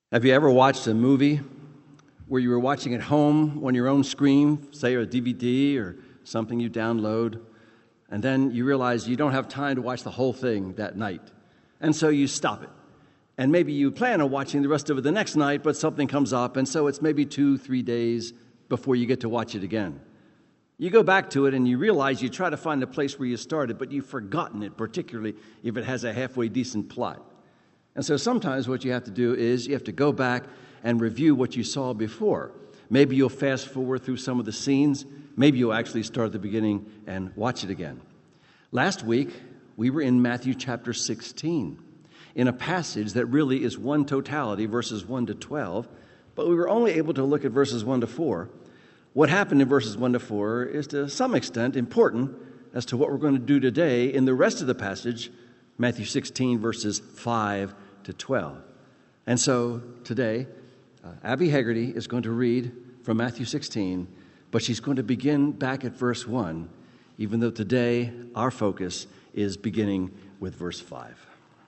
Have you ever watched a movie where you were watching at home on your own screen, say a DVD or something you download, and then you realize you don't have time to watch the whole thing that night, and so you stop it. And maybe you plan on watching the rest of it the next night, but something comes up, and so it's maybe 2-3 days before you get to watch it again. You go back to it and you realize you try to find the place where you started, but you've forgotten it, particularly if it has a halfway decent plot. And so sometimes what you have to do is you have to go back and review what you saw before. Maybe you'll fast forward through some of the scenes. Maybe you'll actually start at the beginning and watch it again. Last week, we were in Matthew chapter 16, in a passage that really is one totality, verses 1 to 12, but we were only able to look at verses 1 to 4. What happened in verses 1 to 4 is to some extent important as to what we're going to do today in the rest of the passage, Matthew 16, verses 5 to 12. And so today, Abby Haggerty is going to read from Matthew 16, but she's going to begin back at verse 1, even though today our focus is beginning with verse 5.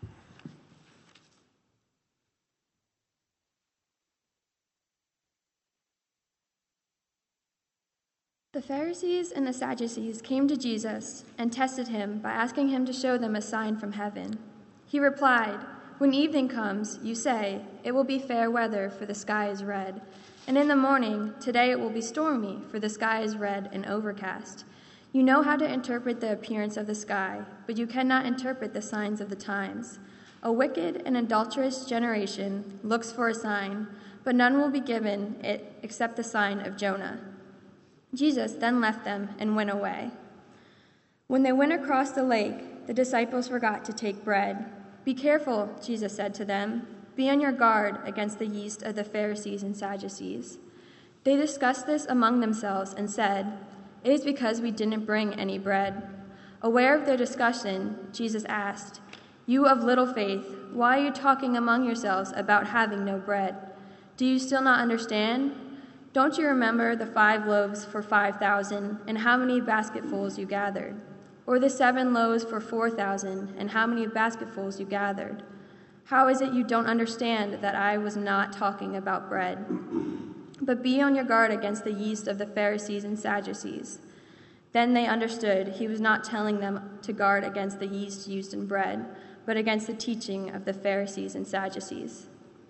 The Pharisees and the Sadducees came to Jesus and tested him by asking him to show them a sign from heaven. He replied, "When evening comes, you say, 'It will be fair weather, for the sky is red.' And in the morning, 'Today it will be stormy, for the sky is red and overcast.' You know how to interpret the appearance of the sky, but you cannot interpret the signs of the times. A wicked and adulterous generation looks for a sign, but none will be given it except the sign of Jonah." Jesus then left them and went away. When they went across the lake, the disciples forgot to take bread. "Be careful," Jesus said to them. "Be on your guard against the yeast of the Pharisees and Sadducees." They discussed this among themselves and said, "It is because we didn't bring any bread." Aware of their discussion, Jesus asked, "You of little faith, why are you talking among yourselves about having no bread? Do you still not understand? Don't you remember the 5 loaves for 5,000 and how many basketfuls you gathered? Or the 7 loaves for 4,000 and how many basketfuls you gathered? How is it you don't understand that I was not talking about bread? But be on your guard against the yeast of the Pharisees and Sadducees." Then they understood he was not telling them to guard against the yeast used in bread, but against the teaching of the Pharisees and Sadducees.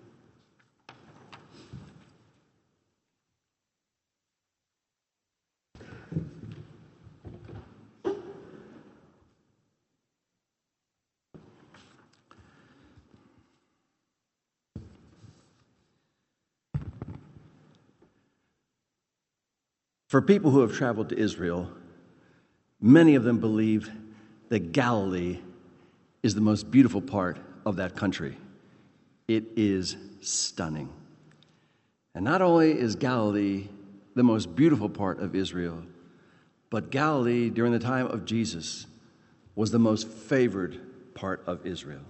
For people who have traveled to Israel, many of them believe that Galilee is the most beautiful part of that country. It is stunning. And not only is Galilee the most beautiful part of Israel, but Galilee during the time of Jesus was the most favored part of Israel.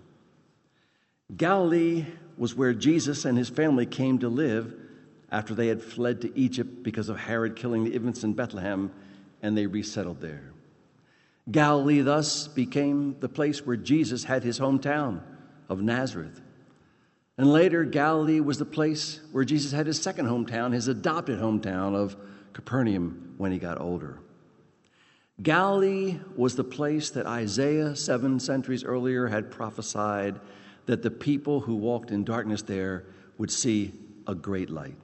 Galilee was where Jesus and his family came to live after they had fled to Egypt because of Herod killing the infants in Bethlehem, and they resettled there. Galilee thus became the place where Jesus had his hometown of Nazareth. And later, Galilee was the place where Jesus had his second hometown, his adopted hometown of Capernaum when he got older. Galilee was the place that Isaiah 7 centuries earlier had prophesied that the people who walked in darkness there would see a great light.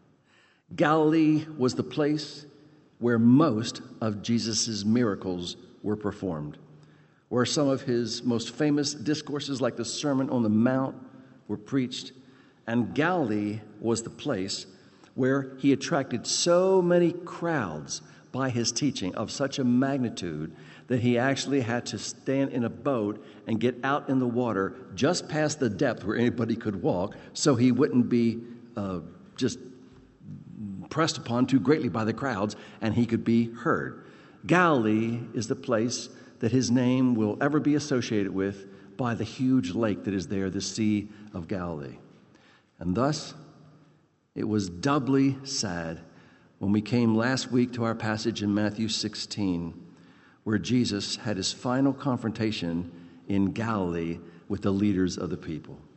Galilee was the place where most of Jesus' miracles were performed, where some of his most famous discourses like the Sermon on the Mount were preached, and Galilee was the place where he attracted so many crowds by his teaching of such a magnitude that he actually had to stand in a boat and get out in the water just past the depth where anybody could walk so he wouldn't be just pressed upon too greatly by the crowds, and he could be heard. Galilee is the place that his name will ever be associated with by the huge lake that is there, the Sea of Galilee. And thus, it was doubly sad when we came last week to our passage in Matthew 16, where Jesus had his final confrontation in Galilee with the leaders of the people.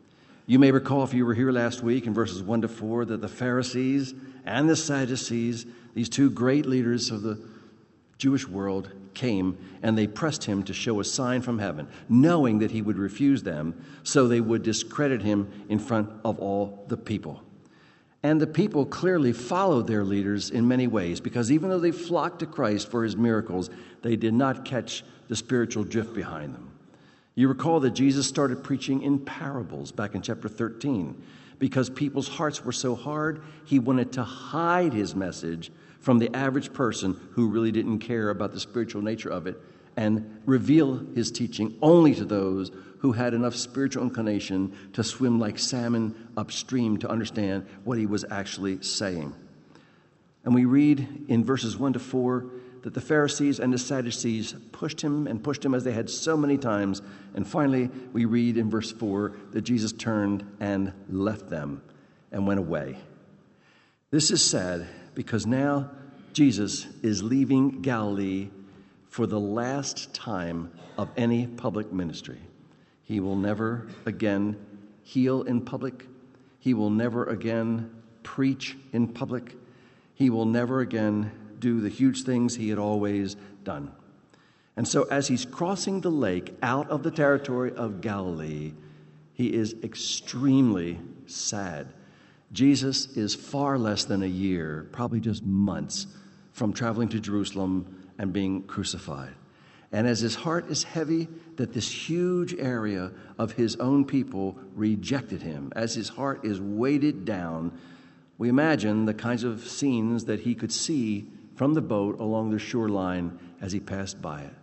You may recall, if you were here last week, in verses 1 to 4, that the Pharisees and the Sadducees, these two great leaders of the Jewish world, came and they pressed him to show a sign from heaven, knowing that he would refuse them, so they would discredit him in front of all the people. And the people clearly followed their leaders in many ways, because even though they flocked to Christ for his miracles, they did not catch the spiritual drift behind them. You recall that Jesus started preaching in parables back in chapter 13. Because people's hearts were so hard, he wanted to hide his message from the average person who really didn't care about the spiritual nature of it, and reveal his teaching only to those who had enough spiritual inclination to swim like salmon upstream to understand what he was actually saying. And we read in verses 1 to 4 that the Pharisees and the Sadducees pushed him as they had so many times. And finally, we read in verse 4 that Jesus turned and left them and went away. This is sad, because now Jesus is leaving Galilee for the last time of any public ministry. He will never again heal in public. He will never again preach in public. He will never again do the huge things he had always done. And so as he's crossing the lake out of the territory of Galilee, he is extremely sad. Jesus is far less than a year, probably just months, from traveling to Jerusalem and being crucified. And as his heart is heavy that this huge area of his own people rejected him, as his heart is weighted down, we imagine the kinds of scenes that he could see from the boat along the shoreline as he passed by it.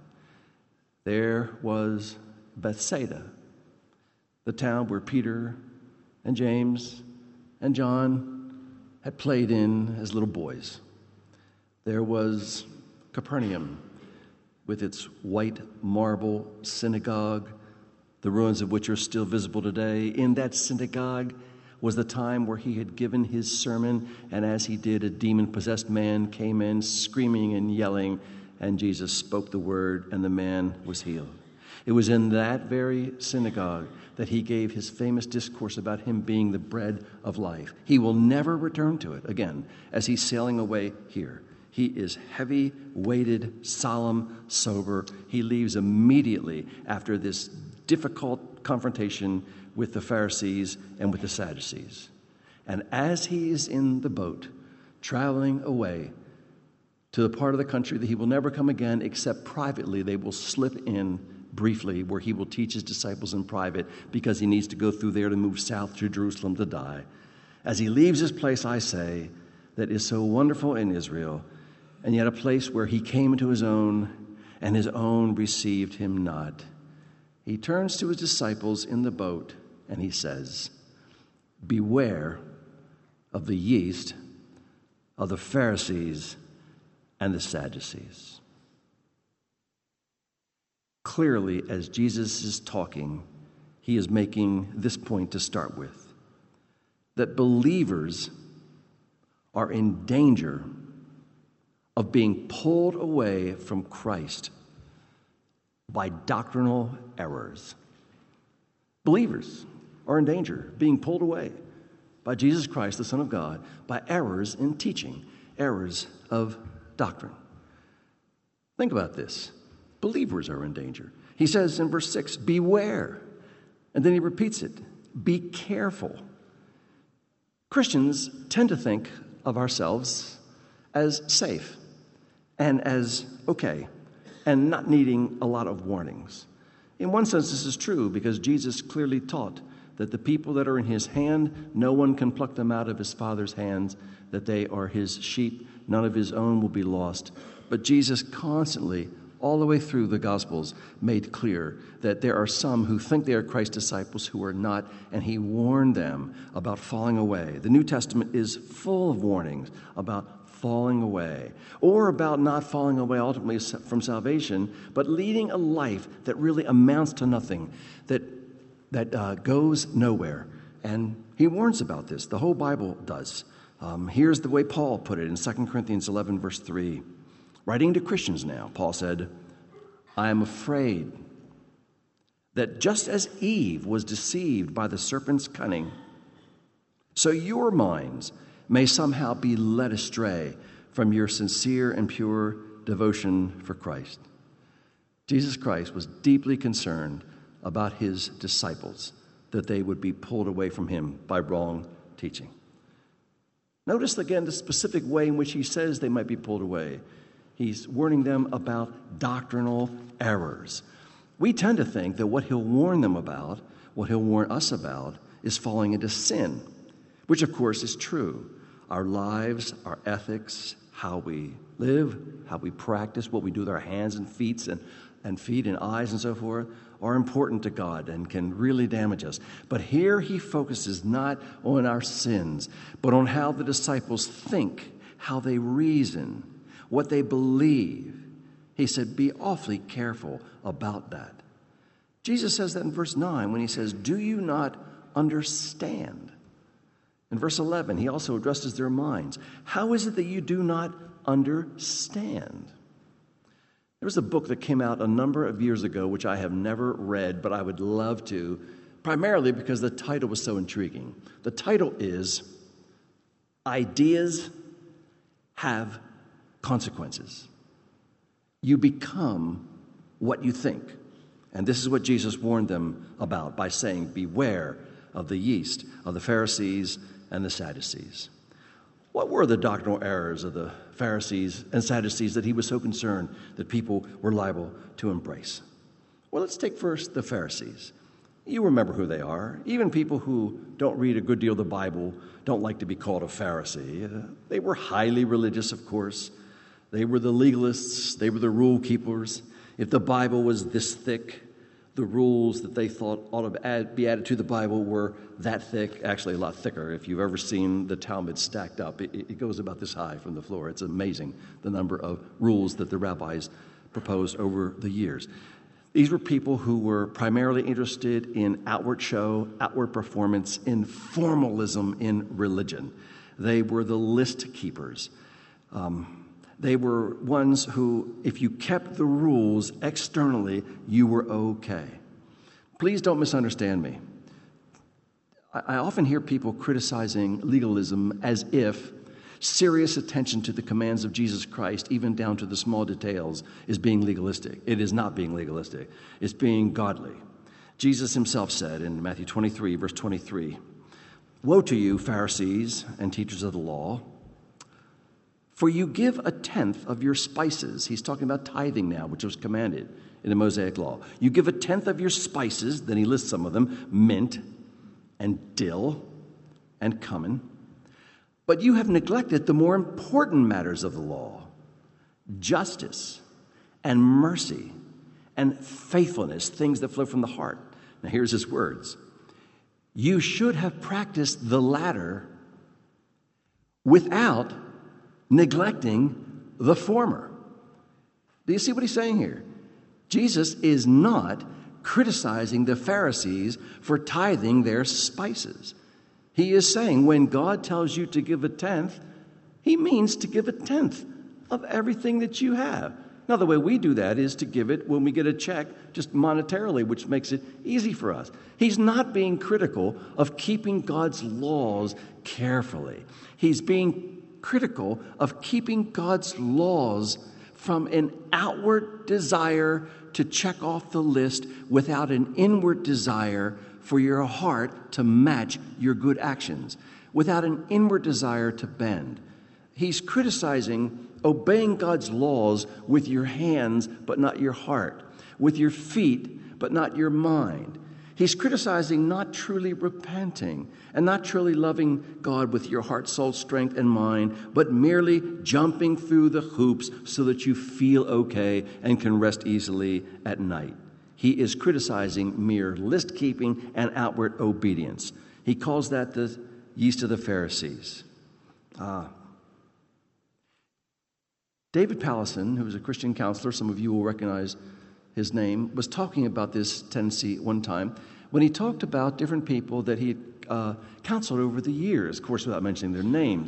There was Bethsaida, the town where Peter and James and John had played in as little boys. There was Capernaum, with its white marble synagogue, the ruins of which are still visible today. In that synagogue was the time where he had given his sermon, and as he did, a demon-possessed man came in screaming and yelling, and Jesus spoke the word, and the man was healed. It was in that very synagogue that he gave his famous discourse about him being the bread of life. He will never return to it again as he's sailing away here. He is heavy, weighted, solemn, sober. He leaves immediately after this difficult confrontation with the Pharisees and with the Sadducees. And as he is in the boat, traveling away to the part of the country that he will never come again, except privately, they will slip in briefly where he will teach his disciples in private, because he needs to go through there to move south to Jerusalem to die. As he leaves this place, I say, that is so wonderful in Israel, and yet a place where he came into his own, and his own received him not. He turns to his disciples in the boat, and he says, "Beware of the yeast of the Pharisees and the Sadducees." Clearly, as Jesus is talking, he is making this point to start with, that believers are in danger of being pulled away from Christ by doctrinal errors. Believers are in danger of being pulled away by Jesus Christ, the Son of God, by errors in teaching, errors of doctrine. Think about this. Believers are in danger. He says in verse 6, beware. And then he repeats it, be careful. Christians tend to think of ourselves as safe and as okay and not needing a lot of warnings. In one sense, this is true because Jesus clearly taught that the people that are in his hand, no one can pluck them out of his Father's hands, that they are his sheep, none of his own will be lost. But Jesus constantly, all the way through the Gospels, made clear that there are some who think they are Christ's disciples who are not, and he warned them about falling away. The New Testament is full of warnings about falling away, or about not falling away ultimately from salvation, but leading a life that really amounts to nothing, that goes nowhere. And he warns about this. The whole Bible does. Here's the way Paul put it in 2 Corinthians 11, verse 3. Writing to Christians now, Paul said, I am afraid that just as Eve was deceived by the serpent's cunning, so your minds may somehow be led astray from your sincere and pure devotion for Christ. Jesus Christ was deeply concerned about his disciples, that they would be pulled away from him by wrong teaching. Notice again the specific way in which he says they might be pulled away. He's warning them about doctrinal errors. We tend to think that what he'll warn them about, what he'll warn us about, is falling into sin, which of course is true. Our lives, our ethics, how we live, how we practice, what we do with our hands and feet and eyes and so forth, are important to God and can really damage us. But here he focuses not on our sins, but on how the disciples think, how they reason, what they believe. He said, be awfully careful about that. Jesus says that in verse 9 when he says, do you not understand? In verse 11, he also addresses their minds. How is it that you do not understand? There was a book that came out a number of years ago, which I have never read, but I would love to, primarily because the title was so intriguing. The title is Ideas Have Consequences. You become what you think. And this is what Jesus warned them about by saying, beware of the yeast of the Pharisees and the Sadducees. What were the doctrinal errors of the Pharisees and Sadducees that he was so concerned that people were liable to embrace? Well, let's take first the Pharisees. You remember who they are. Even people who don't read a good deal of the Bible don't like to be called a Pharisee. They were highly religious, of course. They were the legalists. They were the rule keepers. If the Bible was this thick, the rules that they thought ought to be added to the Bible were that thick, actually a lot thicker. If you've ever seen the Talmud stacked up, it goes about this high from the floor. It's amazing the number of rules that the rabbis proposed over the years. These were people who were primarily interested in outward show, outward performance, in formalism in religion. They were the list keepers. They were ones who, if you kept the rules externally, you were okay. Please don't misunderstand me. I often hear people criticizing legalism as if serious attention to the commands of Jesus Christ, even down to the small details, is being legalistic. It is not being legalistic. It's being godly. Jesus himself said in Matthew 23, verse 23, "Woe to you, Pharisees and teachers of the law, for you give a tenth of your spices." He's talking about tithing now, which was commanded in the Mosaic law. You give a tenth of your spices, then he lists some of them, mint and dill and cumin. But you have neglected the more important matters of the law, justice and mercy and faithfulness, things that flow from the heart. Now here's his words. You should have practiced the latter without neglecting the former. Do you see what he's saying here? Jesus is not criticizing the Pharisees for tithing their spices. He is saying when God tells you to give a tenth, he means to give a tenth of everything that you have. Now, the way we do that is to give it when we get a check, just monetarily, which makes it easy for us. He's not being critical of keeping God's laws carefully. He's being critical of keeping God's laws from an outward desire to check off the list without an inward desire for your heart to match your good actions, without an inward desire to bend. He's criticizing obeying God's laws with your hands but not your heart, with your feet but not your mind. He's criticizing not truly repenting and not truly loving God with your heart, soul, strength, and mind, but merely jumping through the hoops so that you feel okay and can rest easily at night. He is criticizing mere list-keeping and outward obedience. He calls that the yeast of the Pharisees. David Pallison, who was a Christian counselor, some of you will recognize his name, was talking about this tendency one time when he talked about different people that he had counseled over the years, of course, without mentioning their names.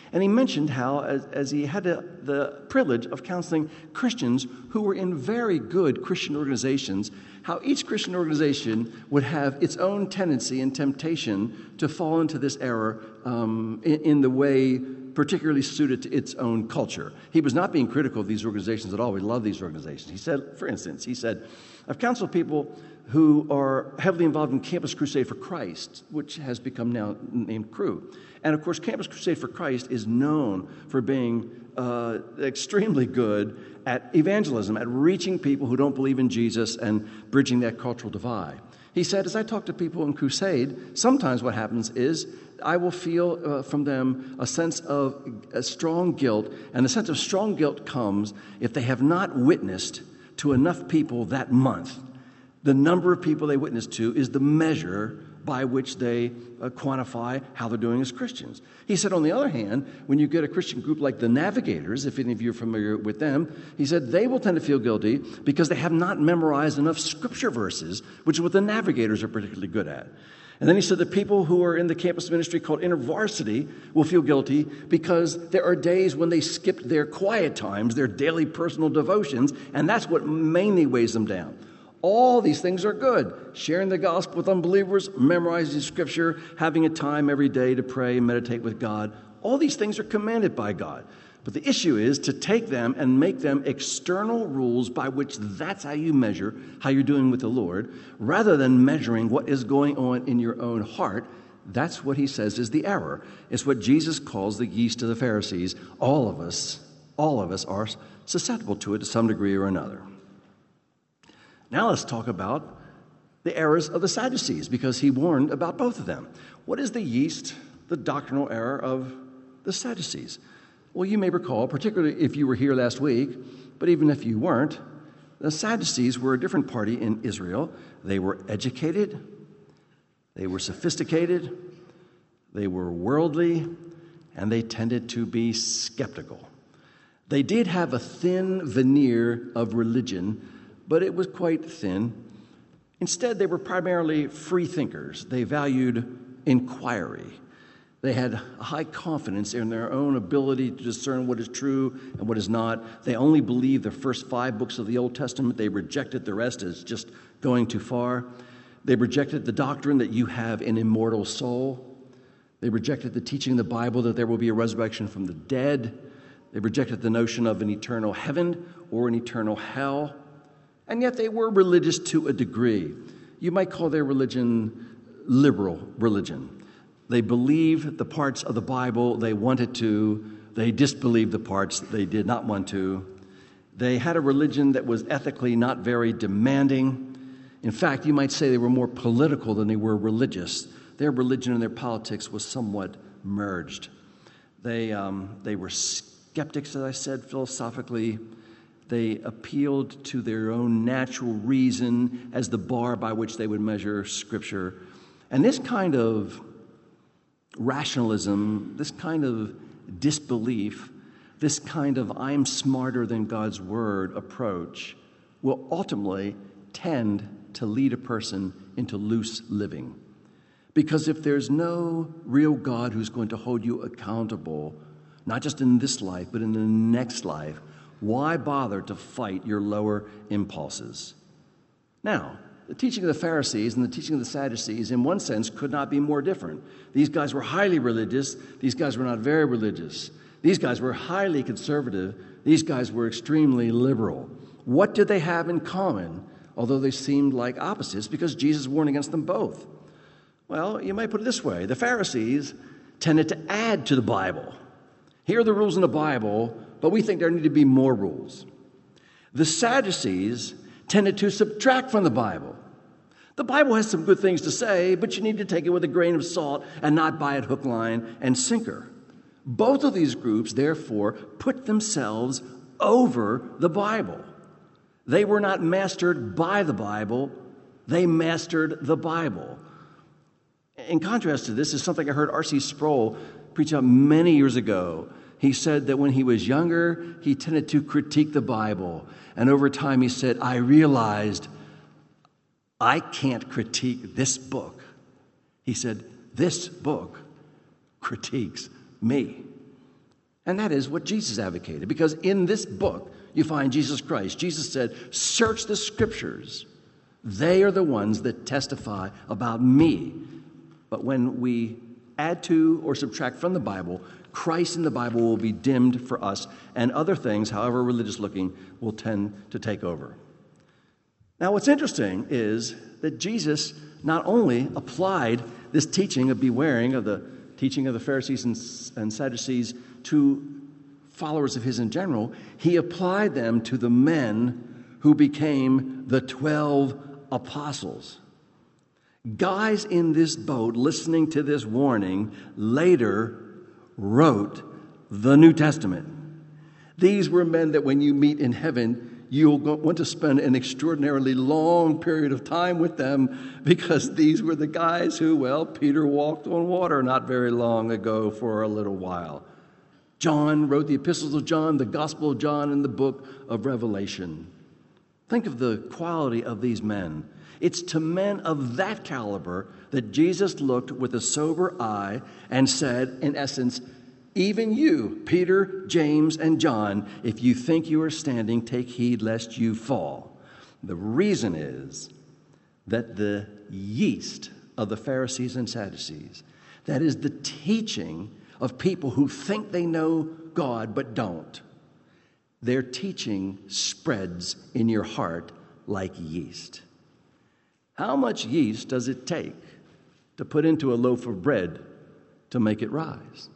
And he mentioned how, as he had the privilege of counseling Christians who were in very good Christian organizations, how each Christian organization would have its own tendency and temptation to fall into this error in the way particularly suited to its own culture. He was not being critical of these organizations at all. We love these organizations. He said, for instance, I've counseled people who are heavily involved in Campus Crusade for Christ, which has become now named Cru. And of course, Campus Crusade for Christ is known for being extremely good at evangelism, at reaching people who don't believe in Jesus and bridging that cultural divide. He said, as I talk to people in Crusade, sometimes what happens is I will feel from them a sense of a strong guilt, and the sense of strong guilt comes if they have not witnessed to enough people that month. The number of people they witness to is the measure by which they quantify how they're doing as Christians. He said, on the other hand, when you get a Christian group like the Navigators, if any of you are familiar with them, he said they will tend to feel guilty because they have not memorized enough scripture verses, which is what the Navigators are particularly good at. And then he said the people who are in the campus ministry called InterVarsity will feel guilty because there are days when they skipped their quiet times, their daily personal devotions, and that's what mainly weighs them down. All these things are good. Sharing the gospel with unbelievers, memorizing scripture, having a time every day to pray and meditate with God. All these things are commanded by God. But the issue is to take them and make them external rules by which that's how you measure how you're doing with the Lord, rather than measuring what is going on in your own heart. That's what he says is the error. It's what Jesus calls the yeast of the Pharisees. All of us are susceptible to it to some degree or another. Now let's talk about the errors of the Sadducees, because he warned about both of them. What is the yeast, the doctrinal error of the Sadducees? Well, you may recall, particularly if you were here last week, but even if you weren't, the Sadducees were a different party in Israel. They were educated, they were sophisticated, they were worldly, and they tended to be skeptical. They did have a thin veneer of religion, but it was quite thin. Instead, they were primarily free thinkers. They valued inquiry. They had a high confidence in their own ability to discern what is true and what is not. They only believed the first 5 books of the Old Testament. They rejected the rest as just going too far. They rejected the doctrine that you have an immortal soul. They rejected the teaching in the Bible that there will be a resurrection from the dead. They rejected the notion of an eternal heaven or an eternal hell. And yet they were religious to a degree. You might call their religion liberal religion. They believed the parts of the Bible they wanted to. They disbelieved the parts they did not want to. They had a religion that was ethically not very demanding. In fact, you might say they were more political than they were religious. Their religion and their politics was somewhat merged. They were skeptics, as I said, philosophically. They appealed to their own natural reason as the bar by which they would measure Scripture. And this kind of rationalism, this kind of disbelief, this kind of I'm smarter than God's Word approach will ultimately tend to lead a person into loose living. Because if there's no real God who's going to hold you accountable, not just in this life, but in the next life, why bother to fight your lower impulses? Now, the teaching of the Pharisees and the teaching of the Sadducees, in one sense, could not be more different. These guys were highly religious. These guys were not very religious. These guys were highly conservative. These guys were extremely liberal. What did they have in common, although they seemed like opposites, because Jesus warned against them both? Well, you might put it this way. The Pharisees tended to add to the Bible. Here are the rules in the Bible, but we think there need to be more rules. The Sadducees tended to subtract from the Bible. The Bible has some good things to say, but you need to take it with a grain of salt and not buy it hook, line, and sinker. Both of these groups, therefore, put themselves over the Bible. They were not mastered by the Bible. They mastered the Bible. In contrast to this is something I heard R.C. Sproul preach out many years ago. He said that when he was younger, he tended to critique the Bible. And over time, he said, I realized I can't critique this book. He said, this book critiques me. And that is what Jesus advocated, because in this book you find Jesus Christ. Jesus said, search the scriptures. They are the ones that testify about me. But when we add to or subtract from the Bible, Christ in the Bible will be dimmed for us, and other things, however religious looking, will tend to take over. Now, what's interesting is that Jesus not only applied this teaching of bewaring of the teaching of the Pharisees and Sadducees to followers of his in general, he applied them to the men who became the 12 apostles. Guys in this boat listening to this warning later wrote the New Testament. These were men that when you meet in heaven, you'll want to spend an extraordinarily long period of time with them, because these were the guys who, well, Peter walked on water not very long ago for a little while. John wrote the epistles of John, the Gospel of John, and the book of Revelation. Think of the quality of these men. It's to men of that caliber that Jesus looked with a sober eye and said, in essence, even you, Peter, James, and John, if you think you are standing, take heed lest you fall. The reason is that the yeast of the Pharisees and Sadducees, that is the teaching of people who think they know God but don't, their teaching spreads in your heart like yeast. How much yeast does it take to put into a loaf of bread to make it rise?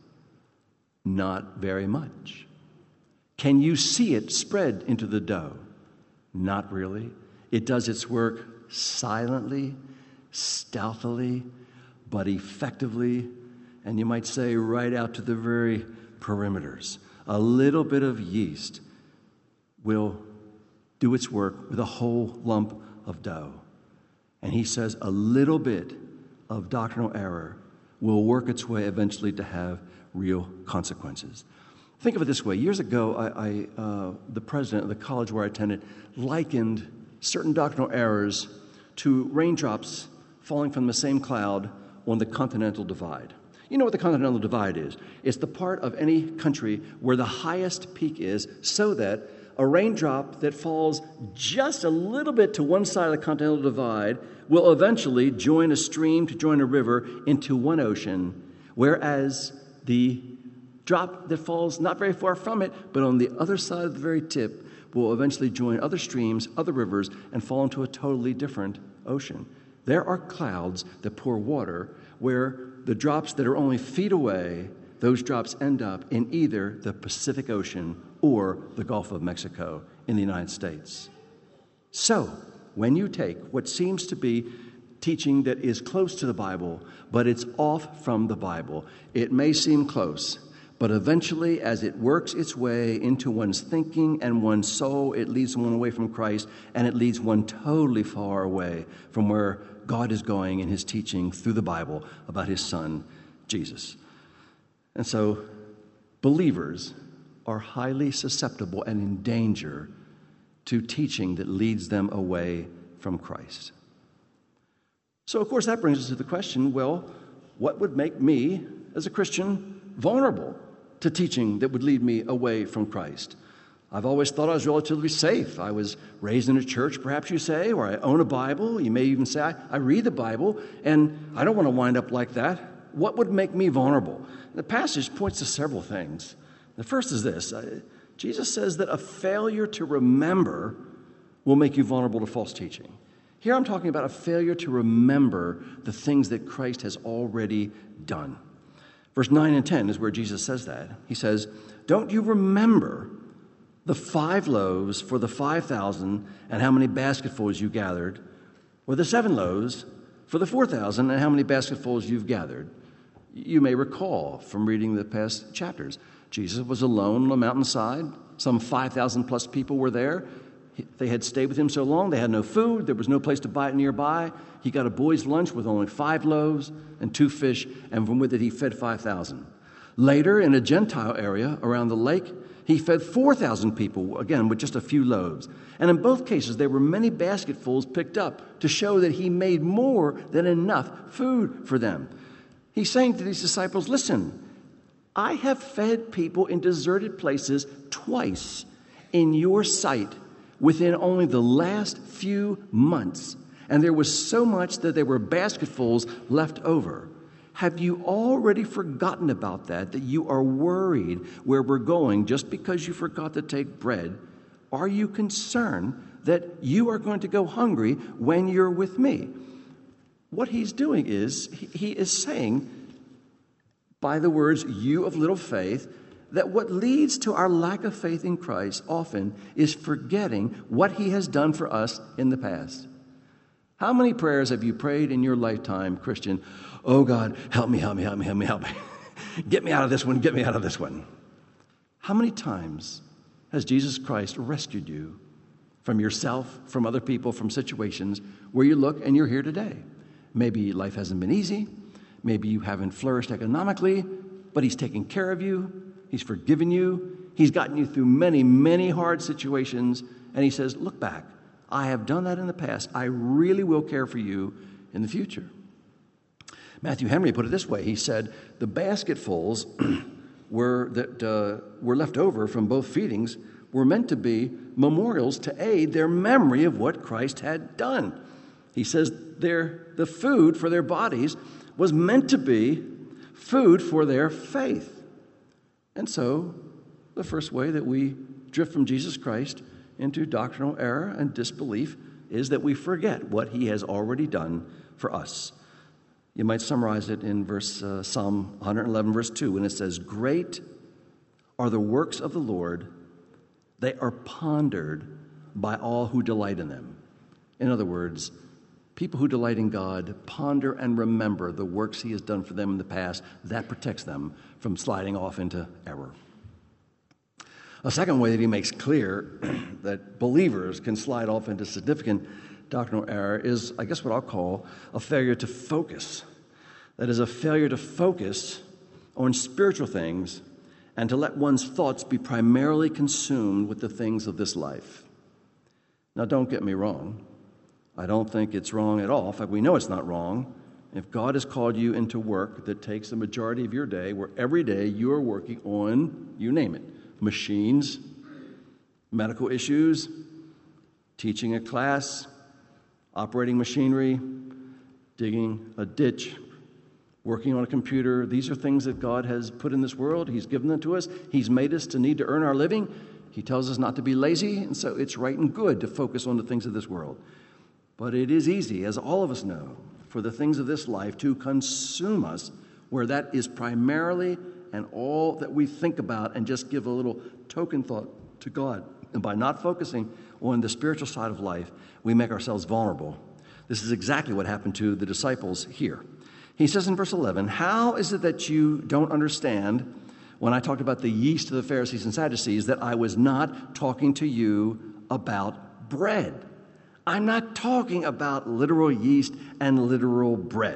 Not very much. Can you see it spread into the dough? Not really. It does its work silently, stealthily, but effectively, and you might say right out to the very perimeters. A little bit of yeast will do its work with a whole lump of dough. And he says a little bit of doctrinal error will work its way eventually to have real consequences. Think of it this way. Years ago, the president of the college where I attended likened certain doctrinal errors to raindrops falling from the same cloud on the Continental Divide. You know what the Continental Divide is? It's the part of any country where the highest peak is, so that a raindrop that falls just a little bit to one side of the Continental Divide will eventually join a stream to join a river into one ocean, whereas the drop that falls not very far from it, but on the other side of the very tip, will eventually join other streams, other rivers, and fall into a totally different ocean. There are clouds that pour water where the drops that are only feet away, those drops end up in either the Pacific Ocean or the Gulf of Mexico in the United States. So, when you take what seems to be teaching that is close to the Bible, but it's off from the Bible, it may seem close, but eventually, as it works its way into one's thinking and one's soul, it leads one away from Christ, and it leads one totally far away from where God is going in his teaching through the Bible about his Son, Jesus. And so, believers are highly susceptible and in danger to teaching that leads them away from Christ. So, of course, that brings us to the question, well, what would make me, as a Christian, vulnerable to teaching that would lead me away from Christ? I've always thought I was relatively safe. I was raised in a church, perhaps you say, or I own a Bible. You may even say, I read the Bible, and I don't want to wind up like that. What would make me vulnerable? The passage points to several things. The first is this. Jesus says that a failure to remember will make you vulnerable to false teaching. Here I'm talking about a failure to remember the things that Christ has already done. Verse 9 and 10 is where Jesus says that. He says, don't you remember the 5 loaves for the 5,000 and how many basketfuls you gathered, or the 7 loaves for the 4,000 and how many basketfuls you've gathered? You may recall from reading the past chapters, Jesus was alone on a mountainside. Some 5,000 plus people were there. They had stayed with him so long, they had no food. There was no place to buy it nearby. He got a boy's lunch with only 5 loaves and 2 fish, and from with it he fed 5,000. Later, in a Gentile area around the lake, he fed 4,000 people, again, with just a few loaves. And in both cases, there were many basketfuls picked up to show that he made more than enough food for them. He's saying to these disciples, listen, I have fed people in deserted places twice in your sight within only the last few months, and there was so much that there were basketfuls left over. Have you already forgotten about that you are worried where we're going just because you forgot to take bread? Are you concerned that you are going to go hungry when you're with me? What he's doing is, he is saying, by the words, you of little faith, that what leads to our lack of faith in Christ often is forgetting what he has done for us in the past. How many prayers have you prayed in your lifetime, Christian? Oh God, help me, help me, help me, help me, help me. Get me out of this one, get me out of this one. How many times has Jesus Christ rescued you from yourself, from other people, from situations where you look and you're here today? Maybe life hasn't been easy. Maybe you haven't flourished economically, but he's taken care of you. He's forgiven you. He's gotten you through many, many hard situations. And he says, look back. I have done that in the past. I really will care for you in the future. Matthew Henry put it this way. He said, the basketfuls that were left over from both feedings were meant to be memorials to aid their memory of what Christ had done. He says the food for their bodies was meant to be food for their faith. And so the first way that we drift from Jesus Christ into doctrinal error and disbelief is that we forget what he has already done for us. You might summarize it in Psalm 111, verse 2, when it says, great are the works of the Lord. They are pondered by all who delight in them. In other words, people who delight in God ponder and remember the works he has done for them in the past. That protects them from sliding off into error. A second way that he makes clear that believers can slide off into significant doctrinal error is, I guess, what I'll call a failure to focus. That is, a failure to focus on spiritual things and to let one's thoughts be primarily consumed with the things of this life. Now, don't get me wrong. I don't think it's wrong at all. In fact, we know it's not wrong. If God has called you into work that takes the majority of your day, where every day you are working on, you name it, machines, medical issues, teaching a class, operating machinery, digging a ditch, working on a computer. These are things that God has put in this world. He's given them to us. He's made us to need to earn our living. He tells us not to be lazy, and so it's right and good to focus on the things of this world. But it is easy, as all of us know, for the things of this life to consume us, where that is primarily and all that we think about and just give a little token thought to God. And by not focusing on the spiritual side of life, we make ourselves vulnerable. This is exactly what happened to the disciples here. He says in verse 11, how is it that you don't understand when I talked about the yeast of the Pharisees and Sadducees that I was not talking to you about bread? I'm not talking about literal yeast and literal bread.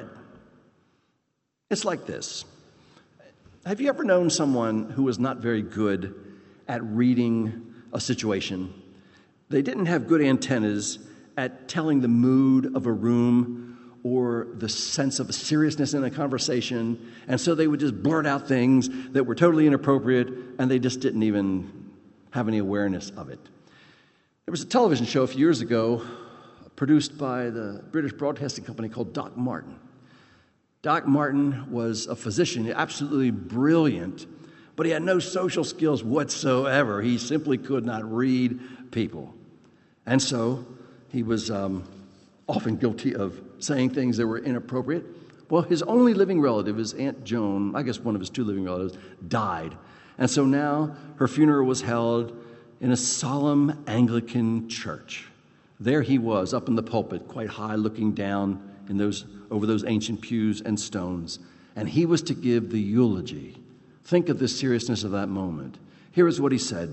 It's like this. Have you ever known someone who was not very good at reading a situation? They didn't have good antennas at telling the mood of a room or the sense of a seriousness in a conversation, and so they would just blurt out things that were totally inappropriate, and they just didn't even have any awareness of it. There was a television show a few years ago produced by the British Broadcasting Company called Doc Martin. Doc Martin was a physician, absolutely brilliant, but he had no social skills whatsoever. He simply could not read people. And so he was often guilty of saying things that were inappropriate. Well, his only living relative, his Aunt Joan, I guess one of his two living relatives, died. And so now her funeral was held in a solemn Anglican church. There he was, up in the pulpit, quite high, looking down over those ancient pews and stones. And he was to give the eulogy. Think of the seriousness of that moment. Here is what he said.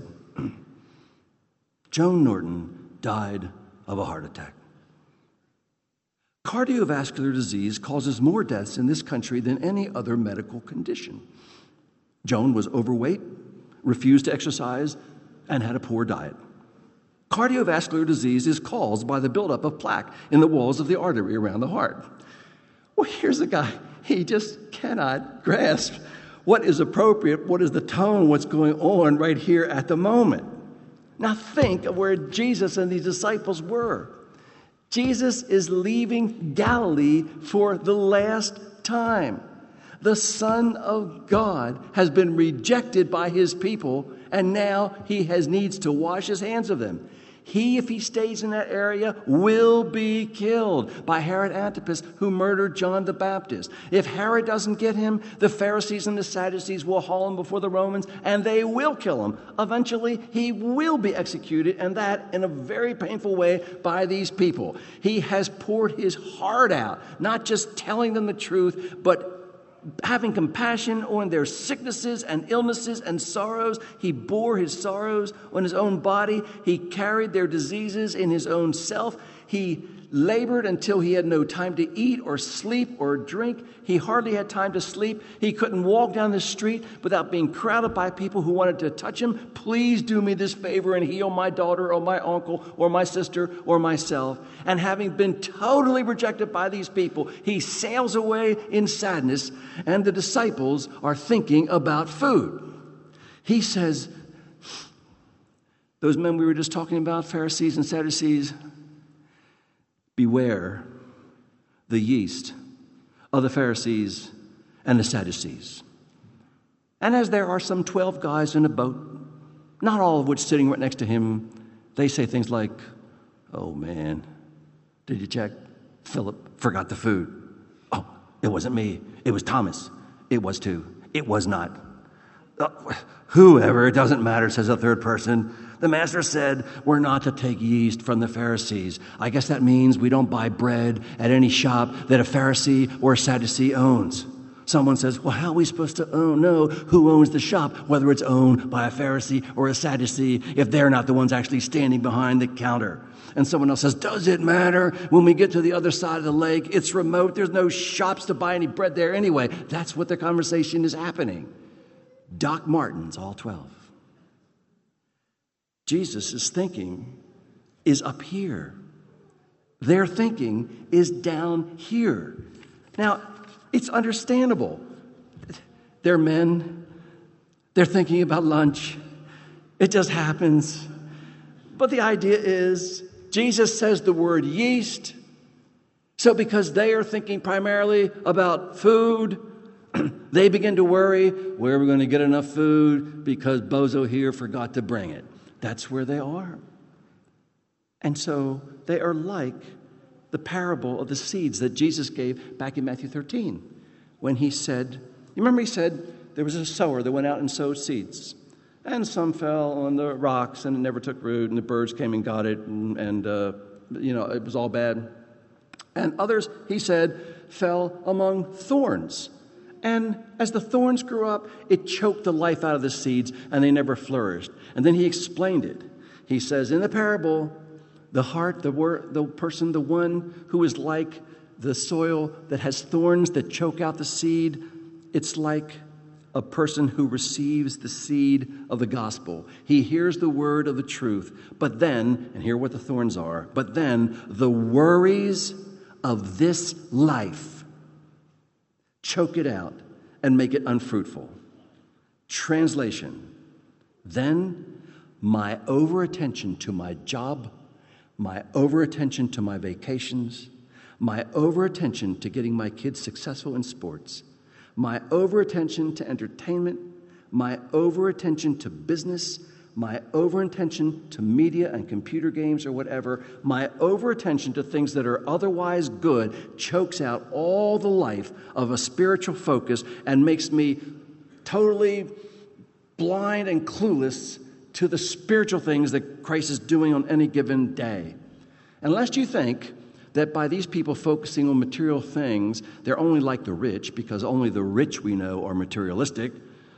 Joan Norton died of a heart attack. Cardiovascular disease causes more deaths in this country than any other medical condition. Joan was overweight, refused to exercise, and had a poor diet. Cardiovascular disease is caused by the buildup of plaque in the walls of the artery around the heart. Well, here's a guy, he just cannot grasp what is appropriate, what is the tone, what's going on right here at the moment. Now think of where Jesus and these disciples were. Jesus is leaving Galilee for the last time. The Son of God has been rejected by his people, and now he needs to wash his hands of them. He, if he stays in that area, will be killed by Herod Antipas, who murdered John the Baptist. If Herod doesn't get him, the Pharisees and the Sadducees will haul him before the Romans, and they will kill him. Eventually, he will be executed, and that in a very painful way by these people. He has poured his heart out, not just telling them the truth, but having compassion on their sicknesses and illnesses and sorrows. He bore his sorrows on his own body. He carried their diseases in his own self. He labored until he had no time to eat or sleep or drink. He hardly had time to sleep. He couldn't walk down the street without being crowded by people who wanted to touch him. Please do me this favor and heal my daughter or my uncle or my sister or myself. And having been totally rejected by these people, he sails away in sadness, and the disciples are thinking about food. He says, those men we were just talking about, Pharisees and Sadducees, beware the yeast of the Pharisees and the Sadducees. And as there are some 12 guys in a boat, not all of which sitting right next to him, they say things like, "Oh man, did you check? Philip forgot the food. Oh, it wasn't me. It was Thomas. It was too. It was not. Whoever, it doesn't matter," says a third person. "The master said we're not to take yeast from the Pharisees. I guess that means we don't buy bread at any shop that a Pharisee or a Sadducee owns." Someone says, "Well, how are we supposed to know who owns the shop, whether it's owned by a Pharisee or a Sadducee, if they're not the ones actually standing behind the counter?" And someone else says, "Does it matter? When we get to the other side of the lake, it's remote. There's no shops to buy any bread there anyway." That's what the conversation is happening. Doc Martens, all 12. Jesus' thinking is up here. Their thinking is down here. Now, it's understandable. They're men. They're thinking about lunch. It just happens. But the idea is, Jesus says the word yeast. So because they are thinking primarily about food, they begin to worry, where are we going to get enough food because Bozo here forgot to bring it? That's where they are. And so they are like the parable of the seeds that Jesus gave back in Matthew 13, when he said, you remember he said there was a sower that went out and sowed seeds, and some fell on the rocks and it never took root, and the birds came and got it, and it was all bad. And others, he said, fell among thorns. And as the thorns grew up, it choked the life out of the seeds, and they never flourished. And then he explained it. He says, in the parable, the heart, the person, the one who is like the soil that has thorns that choke out the seed, it's like a person who receives the seed of the gospel. He hears the word of the truth, but then, and here are what the thorns are, but then the worries of this life choke it out and make it unfruitful. Translation: then my overattention to my job, my overattention to my vacations, my overattention to getting my kids successful in sports, my overattention to entertainment, my overattention to business, my overattention to media and computer games or whatever, my overattention to things that are otherwise good chokes out all the life of a spiritual focus and makes me totally blind and clueless to the spiritual things that Christ is doing on any given day. Unless you think that by these people focusing on material things, they're only like the rich, because only the rich we know are materialistic.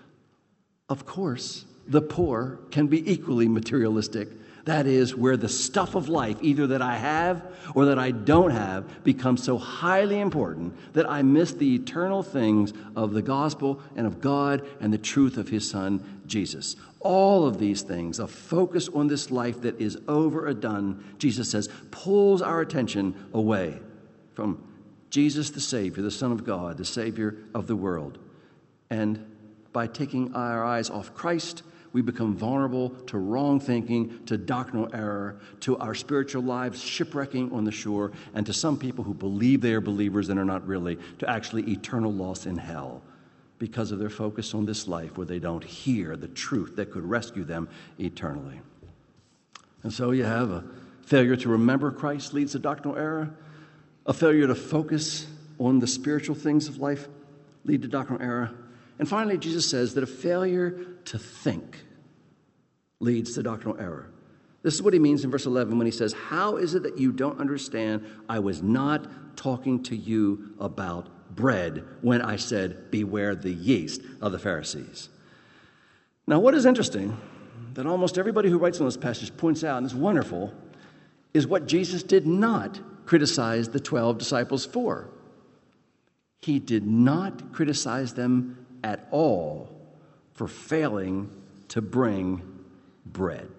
Of course, the poor can be equally materialistic. That is, where the stuff of life, either that I have or that I don't have, becomes so highly important that I miss the eternal things of the gospel and of God and the truth of his Son, Jesus. All of these things, a focus on this life that is overdone, Jesus says, pulls our attention away from Jesus the Savior, the Son of God, the Savior of the world. And by taking our eyes off Christ, we become vulnerable to wrong thinking, to doctrinal error, to our spiritual lives shipwrecking on the shore, and to some people who believe they are believers and are not really, to actually eternal loss in hell because of their focus on this life where they don't hear the truth that could rescue them eternally. And so you have a failure to remember Christ leads to doctrinal error, a failure to focus on the spiritual things of life lead to doctrinal error, and finally, Jesus says that a failure to think leads to doctrinal error. This is what he means in verse 11 when he says, "How is it that you don't understand? I was not talking to you about bread when I said, 'Beware the yeast of the Pharisees.'" Now, what is interesting, that almost everybody who writes on this passage points out, and is wonderful, is what Jesus did not criticize the 12 disciples for. He did not criticize them at all for failing to bring bread.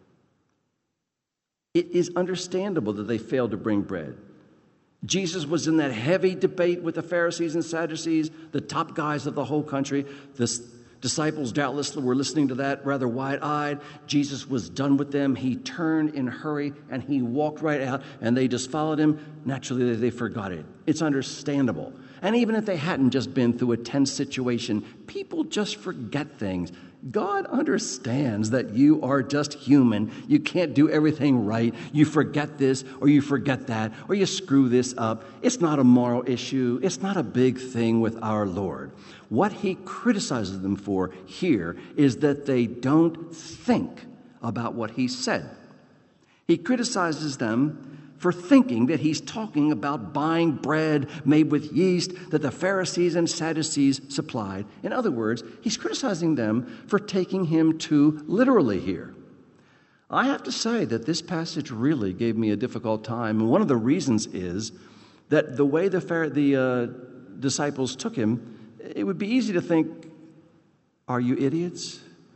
It is understandable that they failed to bring bread. Jesus was in that heavy debate with the Pharisees and Sadducees, the top guys of the whole country. The disciples doubtless were listening to that rather wide-eyed. Jesus was done with them. He turned in a hurry and he walked right out, and they just followed him. Naturally, they forgot it. It's understandable. And even if they hadn't just been through a tense situation, people just forget things. God understands that you are just human. You can't do everything right. You forget this or you forget that or you screw this up. It's not a moral issue. It's not a big thing with our Lord. What he criticizes them for here is that they don't think about what he said. He criticizes them for thinking that he's talking about buying bread made with yeast that the Pharisees and Sadducees supplied. In other words, he's criticizing them for taking him too literally here. I have to say that this passage really gave me a difficult time, and one of the reasons is that the way the disciples took him, it would be easy to think, are you idiots?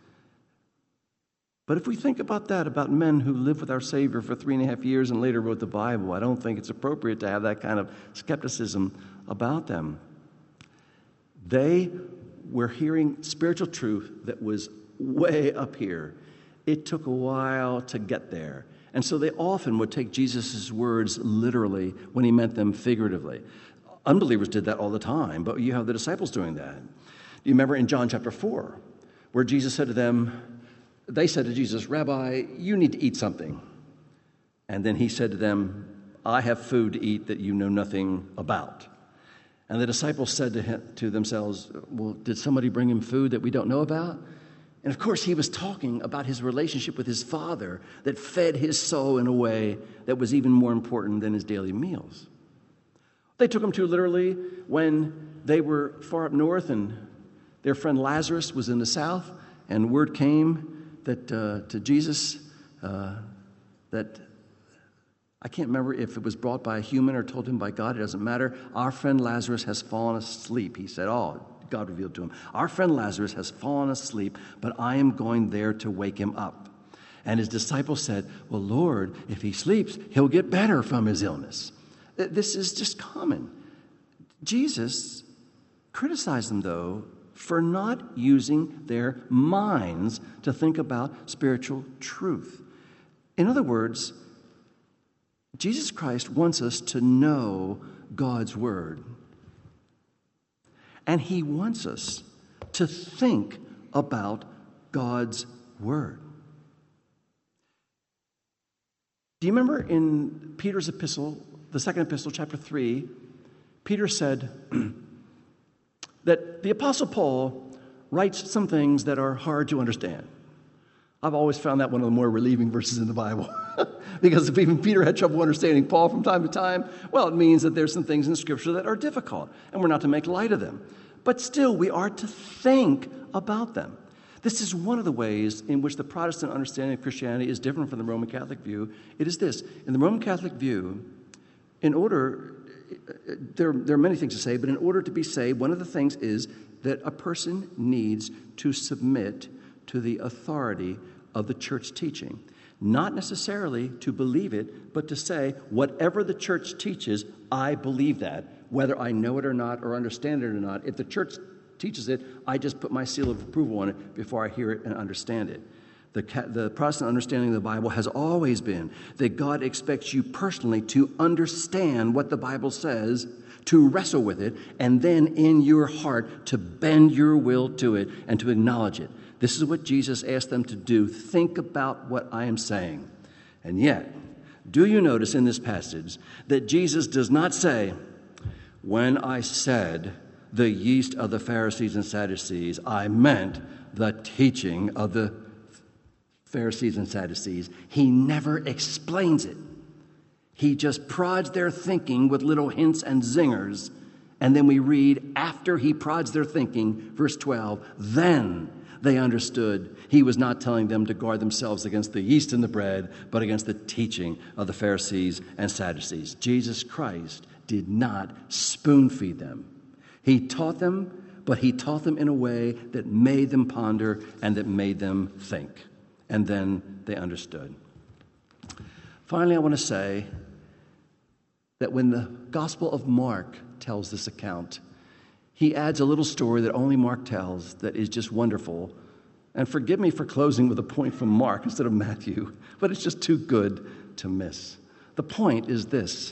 But if we think about that, about men who lived with our Savior for 3.5 years and later wrote the Bible, I don't think it's appropriate to have that kind of skepticism about them. They were hearing spiritual truth that was way up here. It took a while to get there. And so they often would take Jesus' words literally when he meant them figuratively. Unbelievers did that all the time, but you have the disciples doing that. Do you remember in John chapter 4, where Jesus said to them, they said to Jesus, "Rabbi, you need to eat something." And then he said to them, "I have food to eat that you know nothing about." And the disciples said to themselves, "Well, did somebody bring him food that we don't know about?" And of course, he was talking about his relationship with his Father that fed his soul in a way that was even more important than his daily meals. They took him too literally when they were far up north and their friend Lazarus was in the south, and word came that to Jesus that I can't remember if it was brought by a human or told him by God. It doesn't matter. Our friend Lazarus has fallen asleep. He said, God revealed to him, "Our friend Lazarus has fallen asleep, but I am going there to wake him up." And his disciples said, "Well, Lord, if he sleeps, he'll get better from his illness." This is just common. Jesus criticized them, though, for not using their minds to think about spiritual truth. In other words, Jesus Christ wants us to know God's word. And he wants us to think about God's word. Do you remember in Peter's epistle, the second epistle, chapter 3, Peter said that the Apostle Paul writes some things that are hard to understand. I've always found that one of the more relieving verses in the Bible. Because if even Peter had trouble understanding Paul from time to time, well, it means that there's some things in Scripture that are difficult, and we're not to make light of them. But still, we are to think about them. This is one of the ways in which the Protestant understanding of Christianity is different from the Roman Catholic view. It is this. In the Roman Catholic view, there are many things to say, but in order to be saved, one of the things is that a person needs to submit to the authority of the church teaching. Not necessarily to believe it, but to say, whatever the church teaches, I believe that, whether I know it or not or understand it or not. If the church teaches it, I just put my seal of approval on it before I hear it and understand it. The Protestant understanding of the Bible has always been that God expects you personally to understand what the Bible says, to wrestle with it, and then in your heart to bend your will to it and to acknowledge it. This is what Jesus asked them to do. Think about what I am saying. And yet, do you notice in this passage that Jesus does not say, when I said the yeast of the Pharisees and Sadducees, I meant the teaching of the Pharisees and Sadducees. He never explains it. He just prods their thinking with little hints and zingers. And then we read, after he prods their thinking, verse 12, then they understood he was not telling them to guard themselves against the yeast in the bread, but against the teaching of the Pharisees and Sadducees. Jesus Christ did not spoon feed them. He taught them, but he taught them in a way that made them ponder and that made them think. And then they understood. Finally, I want to say that when the Gospel of Mark tells this account, he adds a little story that only Mark tells that is just wonderful. And forgive me for closing with a point from Mark instead of Matthew, but it's just too good to miss. The point is this,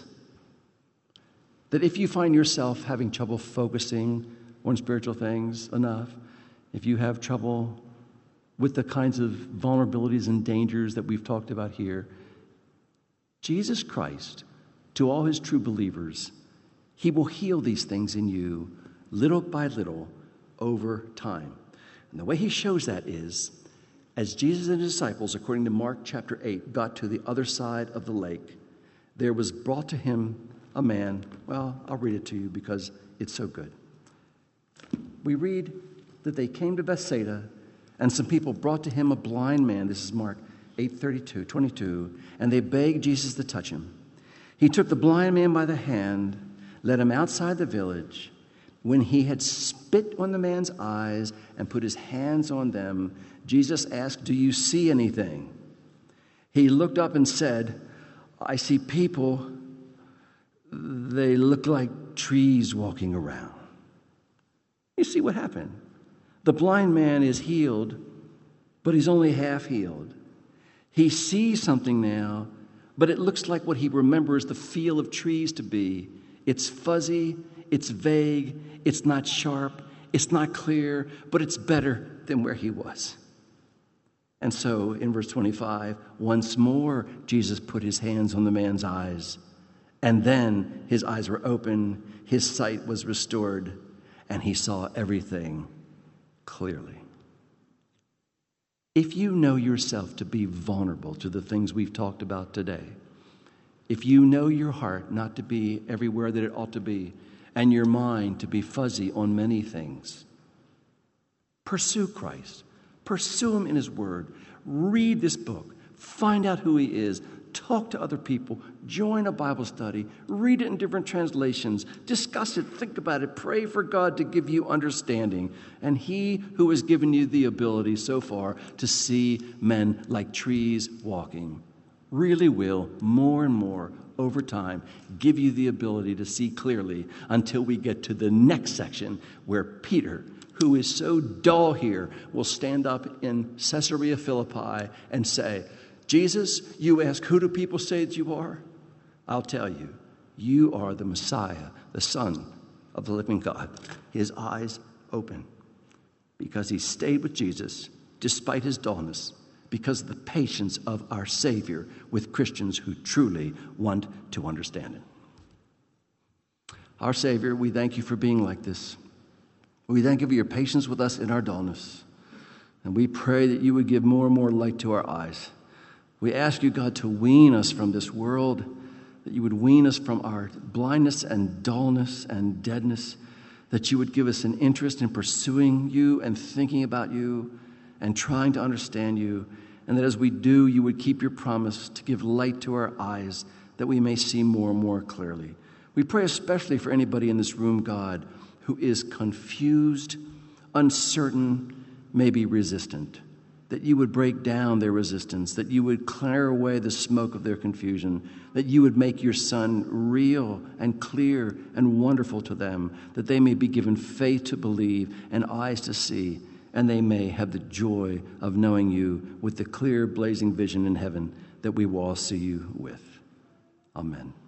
that if you find yourself having trouble focusing on spiritual things enough, if you have trouble with the kinds of vulnerabilities and dangers that we've talked about here, Jesus Christ, to all his true believers, he will heal these things in you little by little over time. And the way he shows that is, as Jesus and his disciples, according to Mark chapter 8, got to the other side of the lake, there was brought to him a man. Well, I'll read it to you because it's so good. We read that they came to Bethsaida, and some people brought to him a blind man. This is Mark 8:22, and they begged Jesus to touch him. He took the blind man by the hand, led him outside the village. When he had spit on the man's eyes and put his hands on them, Jesus asked, "Do you see anything?" He looked up and said, "I see people. They look like trees walking around." You see what happened? The blind man is healed, but he's only half healed. He sees something now, but it looks like what he remembers the feel of trees to be. It's fuzzy, it's vague, it's not sharp, it's not clear, but it's better than where he was. And so in verse 25, once more Jesus put his hands on the man's eyes, and then his eyes were open, his sight was restored, and he saw everything clearly. If you know yourself to be vulnerable to the things we've talked about today, if you know your heart not to be everywhere that it ought to be, and your mind to be fuzzy on many things, pursue Christ. Pursue him in his word. Read this book. Find out who he is. Talk to other people. Join a Bible study. Read it in different translations. Discuss it. Think about it. Pray for God to give you understanding. And he who has given you the ability so far to see men like trees walking really will, more and more over time, give you the ability to see clearly until we get to the next section where Peter, who is so dull here, will stand up in Caesarea Philippi and say, "Jesus, you ask, who do people say that you are? I'll tell you, you are the Messiah, the Son of the living God." His eyes open because he stayed with Jesus despite his dullness, because of the patience of our Savior with Christians who truly want to understand him. Our Savior, we thank you for being like this. We thank you for your patience with us in our dullness. And we pray that you would give more and more light to our eyes. We ask you, God, to wean us from this world, that you would wean us from our blindness and dullness and deadness, that you would give us an interest in pursuing you and thinking about you and trying to understand you, and that as we do, you would keep your promise to give light to our eyes that we may see more and more clearly. We pray especially for anybody in this room, God, who is confused, uncertain, maybe resistant. that you would break down their resistance, that you would clear away the smoke of their confusion, that you would make your Son real and clear and wonderful to them, that they may be given faith to believe and eyes to see, and they may have the joy of knowing you with the clear, blazing vision in heaven that we will all see you with. Amen.